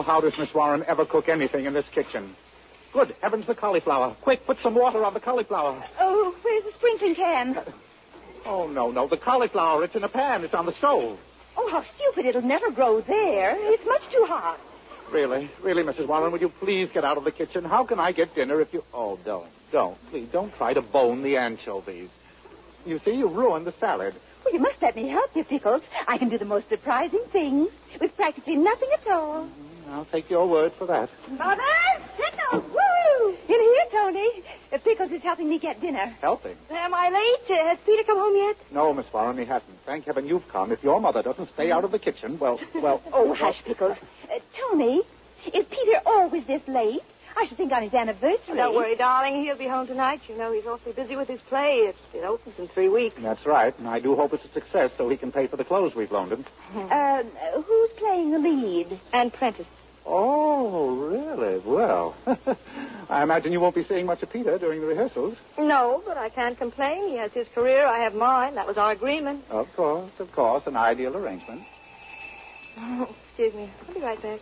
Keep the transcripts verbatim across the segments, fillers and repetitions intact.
how does Miss Warren ever cook anything in this kitchen? Good heavens, the cauliflower. Quick, put some water on the cauliflower. Oh, where's the sprinkling can? Uh, oh, no, no. The cauliflower, it's in a pan. It's on the stove. Oh, how stupid. It'll never grow there. It's much too hot. Really? Really, Missus Warren, would you please get out of the kitchen? How can I get dinner if you... Oh, don't. Don't. Please, don't try to bone the anchovies. You see, you ruined the salad. Well, you must let me help you, Pickles. I can do the most surprising things with practically nothing at all. Mm, I'll take your word for that. Mother! Pickles! Woo! In here, Tony. Uh, Pickles is helping me get dinner. Helping? Am I late? Uh, has Peter come home yet? No, Miss Warren, he hasn't. Thank heaven you've come. If your mother doesn't stay out of the kitchen, well, well... Oh, hush, Pickles. Uh, Tony, is Peter always this late? I should think on his anniversary. Don't worry, darling. He'll be home tonight. You know he's awfully busy with his play. It, it opens in three weeks. That's right, and I do hope it's a success so he can pay for the clothes we've loaned him. Uh, who's playing the lead? Anne Prentice. Oh, really? Well, I imagine you won't be seeing much of Peter during the rehearsals. No, but I can't complain. He has his career. I have mine. That was our agreement. Of course, of course. An ideal arrangement. Oh, excuse me. I'll be right back.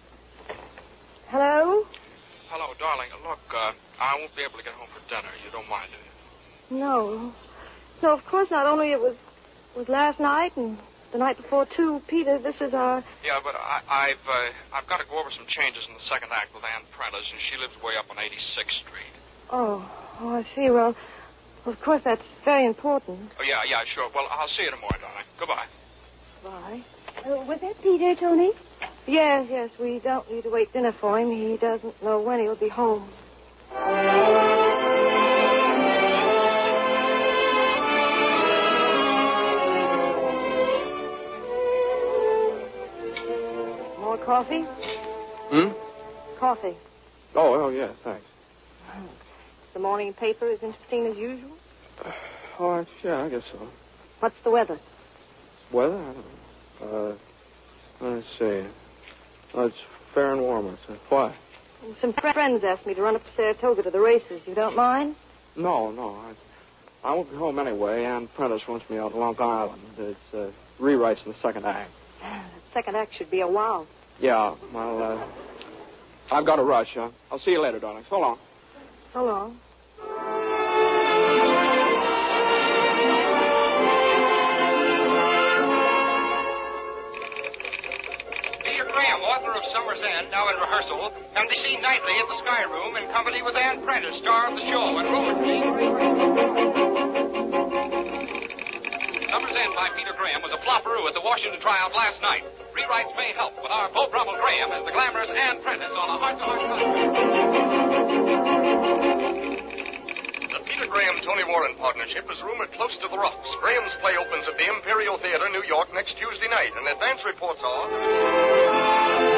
Hello? Hello, darling. Look, uh, I won't be able to get home for dinner. You don't mind, do you? No. No, of course not. Only it was was last night and the night before, too. Peter, this is our... Yeah, but I, I've uh, I've got to go over some changes in the second act with Ann Prentice, and she lives way up on eighty-sixth Street. Oh, oh, I see. Well, of course, that's very important. Oh, yeah, yeah, sure. Well, I'll see you tomorrow, darling. Goodbye. Bye. Uh, was that Peter, Tony? Yes, yes, we don't need to wait dinner for him. He doesn't know when he'll be home. More coffee? Hmm? Coffee. Oh, oh, yeah, thanks. The morning paper as interesting as usual? Uh, oh, yeah, I guess so. What's the weather? Weather? I don't know. Uh, let's see. Oh, it's fair and warm, I said. Why? Some friends asked me to run up to Saratoga to the races. You don't mind? No, no. I, I won't be home anyway. Ann Prentice wants me out on Long Island. It's uh, rewrites in the second act. The second act should be a wow. Yeah, well, uh, I've got to rush. Uh, I'll see you later, darling. So long. So long. Author of Summer's End, now in rehearsal, can be seen nightly at the Sky Room in company with Ann Prentice, star of the show, and rumored to be... Summer's End by Peter Graham was a flopperoo at the Washington tryout last night. Rewrites may help with our Beau Brummel Graham as the glamorous Ann Prentice on a heart-to-heart contract. The Peter Graham-Tony Warren partnership is rumored close to the rocks. Graham's play opens at the Imperial Theater, New York, next Tuesday night, and advance reports are...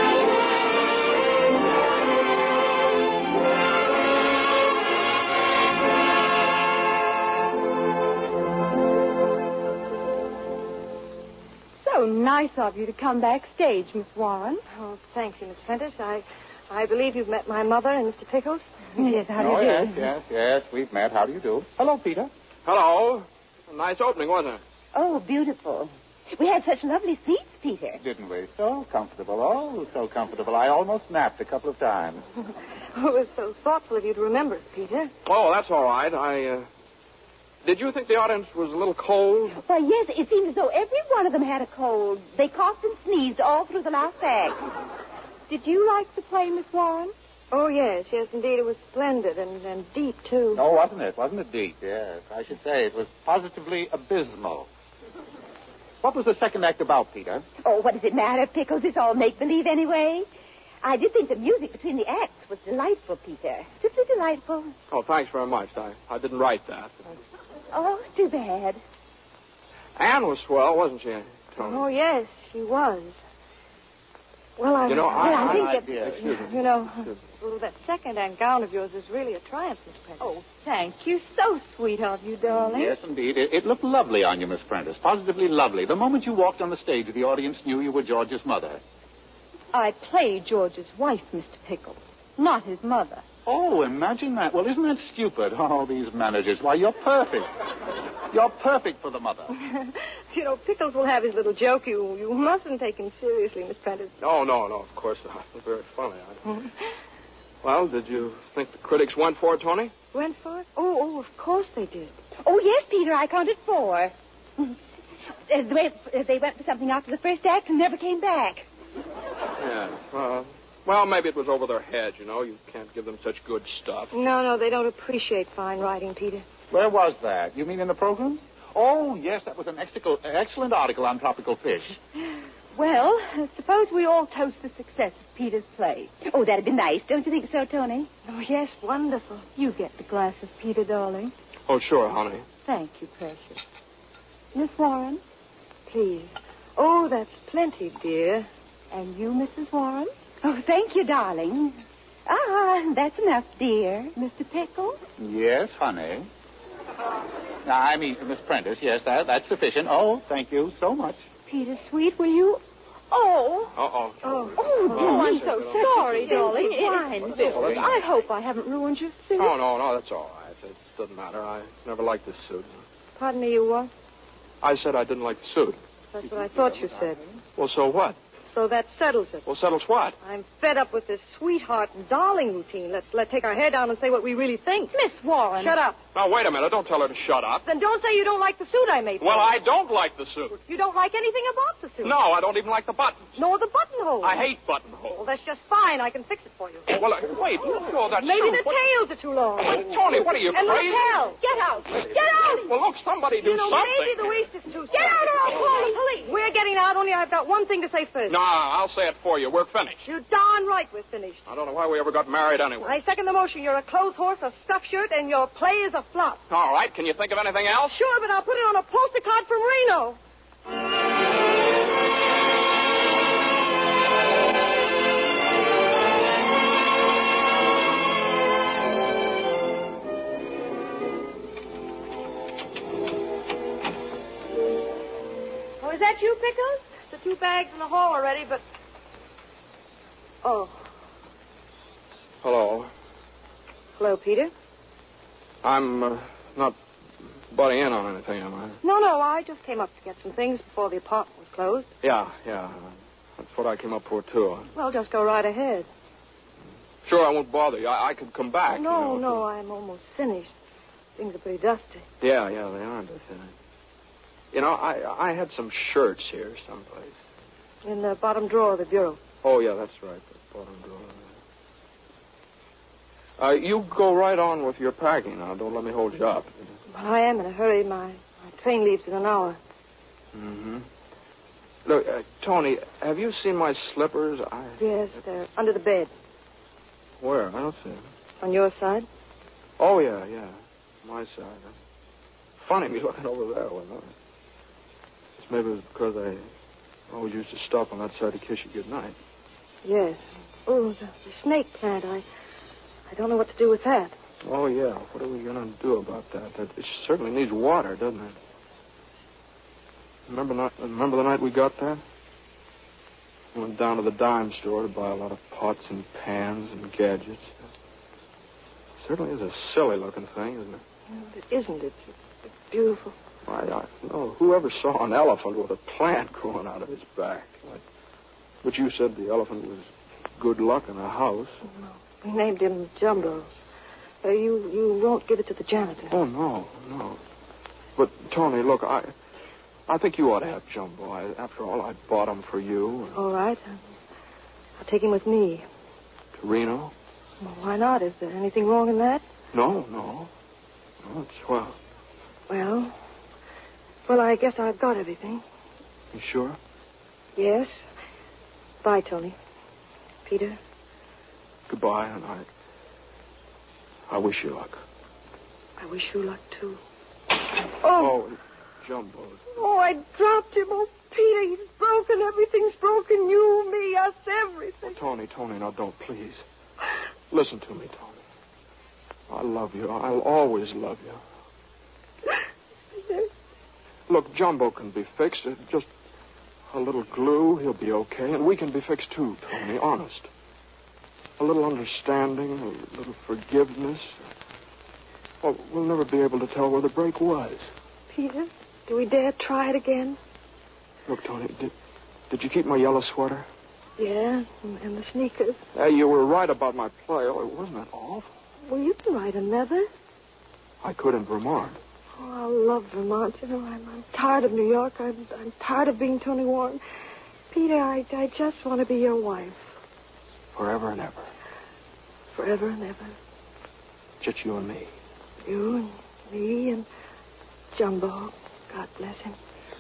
So nice of you to come backstage, Miss Warren. Oh, thank you, Miss Prentice. I, I believe you've met my mother and Mister Pickles. Yes, how do Oh, you yes, do? yes, yes. We've met. How do you do? Hello, Peter. Hello. A nice opening, wasn't it? Oh, beautiful. We had such lovely seats, Peter. Didn't we? So comfortable. Oh, so comfortable. I almost napped a couple of times. Oh, it was so thoughtful of you to remember us, Peter. Oh, that's all right. I, uh... Did you think the audience was a little cold? Why, yes, it seemed as though every one of them had a cold. They coughed and sneezed all through the last act. Did you like the play, Miss Warren? Oh, yes, yes, indeed. It was splendid and, and deep, too. Oh, wasn't it? Wasn't it deep? Yes. I should say it was positively abysmal. What was the second act about, Peter? Oh, what does it matter, Pickles? It's all make-believe anyway. I did think the music between the acts was delightful, Peter. Simply delightful. Oh, thanks very much. I, I didn't write that. Oh, too bad. Anne was swell, wasn't she, Tony? Oh, yes, she was. Well, I... You know, I... well, I, I think I, that... yeah, excuse me. You know, Excuse me. well, that second and gown of yours is really a triumph, Miss Prentice. Oh, thank you. So sweet of you, darling. Yes, indeed. It, it looked lovely on you, Miss Prentice. Positively lovely. The moment you walked on the stage, the audience knew you were George's mother. I played George's wife, Mister Pickles, not his mother. Oh, imagine that. Well, isn't that stupid? Oh, these managers. Why, you're perfect. You're perfect for the mother. You know, Pickles will have his little joke. You you mustn't take him seriously, Miss Prentice. No, no, no, of course not. It's very funny. I... Well, did you think the critics went for it, Tony? Went for it? Oh, oh, of course they did. Oh, yes, Peter, I counted four. Uh, they, went, uh, they went for something after the first act and never came back. Yeah, uh, well, maybe it was over their heads, you know. You can't give them such good stuff. No, no, they don't appreciate fine writing, Peter. Where was that? You mean in the program? Oh, yes, that was an exical, excellent article on tropical fish. Well, uh, suppose we all toast the success of Peter's play. Oh, that'd be nice. Don't you think so, Tony? Oh, yes, wonderful. You get the glasses, Peter, darling. Oh, sure, honey. Thank you, precious. Miss Warren? Please. Oh, that's plenty, dear. And you, Missus Warren? Oh, thank you, darling. Ah, that's enough, dear. Mister Pickles? Yes, honey. Now, I mean, Miss Prentice, yes, that, that's sufficient. Oh, thank you so much. Peter, sweet, will you... Oh. Uh-oh. Oh, Oh, Oh, I'm yes, so yes. sorry, darling. Fine, It's Bill. I hope I haven't ruined your suit. Oh, no, no, that's all right. It doesn't matter. I never liked this suit. Pardon me, you what? I said I didn't like the suit. That's what I thought you said. Well, so what? So that settles it. Well, settles what? I'm fed up with this sweetheart and darling routine. Let's let take our hair down and say what we really think. Miss Warren. Shut up. Now, wait a minute. Don't tell her to shut up. Then don't say you don't like the suit I made for Well, you. I don't like the suit. You don't like anything about the suit. No, I don't even like the buttons. Nor the buttonhole. I hate Well, buttonholes. that's just fine. I can fix it for you. Well, uh, wait. Look at all that Maybe suit. the What- tails are too long. Wait, Tony, what are you, And crazy? the tail. Get out. Get out. Well, look, somebody do You know, something. maybe the waist is too Get out or I'll call the police. We're getting out, only I've got one thing to say first. No, I'll say it for you. We're finished. You're darn right we're finished. I don't know why we ever got married anyway. I second the motion. You're a clothes horse, a stuffed shirt, and your play is a flop. All right. Can you think of anything else? Sure, but I'll put it on a poster card from Reno. Oh, is that you, Pickles? The two bags in the hall already, but... Oh. Hello. Hello, Peter. I'm uh, not butting in on anything, am I? No, no, I just came up to get some things before the apartment was closed. Yeah, yeah. That's what I came up for, too. Well, just go right ahead. Sure, I won't bother you. I, I could come back. no, you know, no, I'm almost finished. Things are pretty dusty. to- Yeah, yeah, they are. But, uh, you know, I I had some shirts here someplace. In the bottom drawer of the bureau. Oh, yeah, that's right. The bottom drawer. Uh, you go right on with your packing now. Don't let me hold you up. Well, I am in a hurry. My, my train leaves in an hour. Mm-hmm. Look, uh, Tony, have you seen my slippers? I... Yes, they're under the bed. Where? I don't see them. On your side? Oh, yeah, yeah. My side. Funny me looking over there. Well, no. Just maybe it was because I always used to stop on that side to kiss you goodnight. Yes. Oh, the, the snake plant. I I don't know what to do with that. Oh, yeah. What are we going to do about that? that? It certainly needs water, doesn't it? Remember, not, remember the night we got that? We went down to the dime store to buy a lot of pots and pans and gadgets. It certainly is a silly-looking thing, isn't it? No, it isn't. It's, it's, it's beautiful. I, I no, whoever saw an elephant with a plant growing out of his back? I, but you said the elephant was good luck in a house. No. We named him Jumbo. Uh, you you won't give it to the janitor. Oh, no, no. But, Tony, look, I I think you ought to have Jumbo. I, after all, I bought him for you. And All right. I'll take him with me. to Reno. Well, why not? Is there anything wrong in that? No, no. No, it's well. Well, well, I guess I've got everything. You sure? Yes. Bye, Tony. Peter. Goodbye, and I... I wish you luck. I wish you luck, too. Oh, Jumbo. Oh, I dropped him. Oh, Peter, he's broken. Everything's broken. You, me, us, everything. Tony, Tony, now don't, please. Listen to me, Tony. I love you. I'll always love you. Look, Jumbo can be fixed. Uh, Just a little glue, he'll be okay. And we can be fixed, too, Tony, honest. A little understanding, a little forgiveness. Well, we'll never be able to tell where the break was. Peter, do we dare try it again? Look, Tony, did, did you keep my yellow sweater? Yeah, and, and the sneakers. Hey, you were right about my play. Oh, wasn't that awful? Well, you can write another. I could in Vermont. Oh, I love Vermont. You know, I'm, I'm tired of New York. I'm, I'm tired of being Tony Warren. Peter, I, I just want to be your wife. Forever and ever. Forever and ever. Just you and me. You and me and Jumbo. God bless him.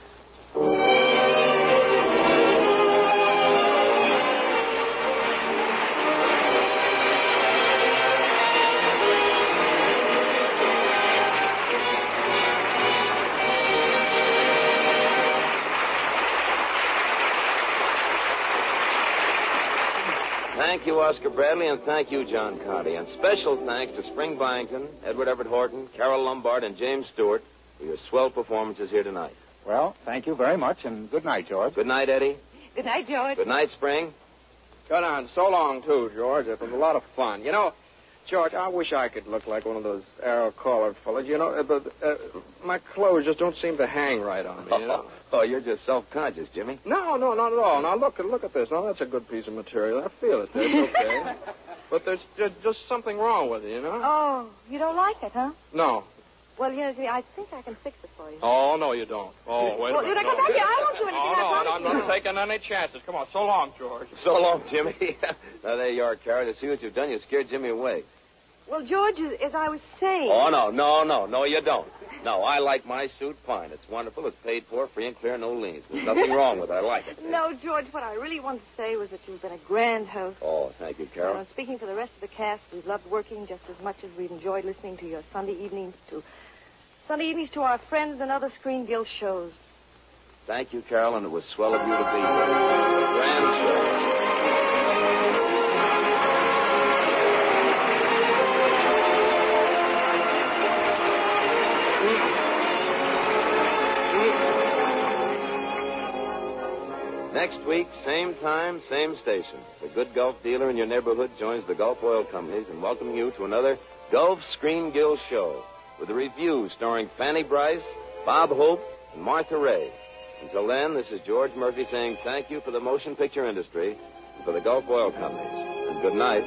Thank you, Oscar Bradley, and thank you, John Conte. And special thanks to Spring Byington, Edward Everett Horton, Carol Lombard, and James Stewart for your swell performances here tonight. Well, thank you very much, and good night, George. Good night, Eddie. Good night, George. Good night, Spring. Good on. So long, too, George. It was a lot of fun. You know, George, I wish I could look like one of those arrow-collared fellas. You know, uh, but uh, my clothes just don't seem to hang right on me, you know? Oh, you're just self-conscious, Jimmy. No, no, not at all. Now, look, look at this. Now, that's a good piece of material. I feel it. It's okay. But there's just, just something wrong with it, you know? Oh, you don't like it, huh? No. Well, yes, I think I can fix it for you. Oh, no, you don't. Oh, wait well, a minute. Come back here. I won't do anything. Oh, I no, promise I'm not you. taking any chances. Come on. So long, George. So long, Jimmy. Now, there you are, Carol. To see what you've done, you scared Jimmy away. Well, George, as, as I was saying... Oh, no, no, no. No, you don't. No, I like my suit fine. It's wonderful. It's paid for, free and clear, no liens. There's nothing wrong with it. I like it. No, George, what I really wanted to say was that you've been a grand host. Oh, thank you, Carol. And speaking for the rest of the cast, we've loved working just as much as we've enjoyed listening to your Sunday evenings to Sunday evenings to our friends and other Screen Guild shows. Thank you, Carol, and it was swell of you to be here. Grand show. Next week, same time, same station. The good Gulf dealer in your neighborhood joins the Gulf Oil Companies in welcoming you to another Gulf Screen Guild show with a review starring Fanny Bryce, Bob Hope, and Martha Ray. Until then, this is George Murphy saying thank you for the motion picture industry and for the Gulf Oil Companies. And good night.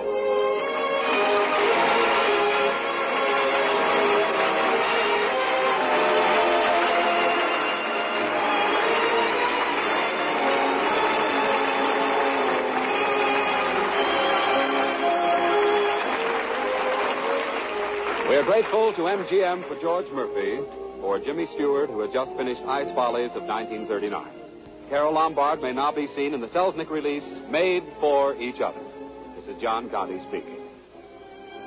We are grateful to M G M for George Murphy, for Jimmy Stewart, who had just finished Ice Follies of nineteen thirty-nine. Carol Lombard may now be seen in the Selznick release, Made for Each Other. This is John Conte speaking.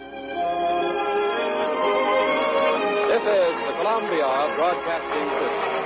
This is the Columbia Broadcasting System.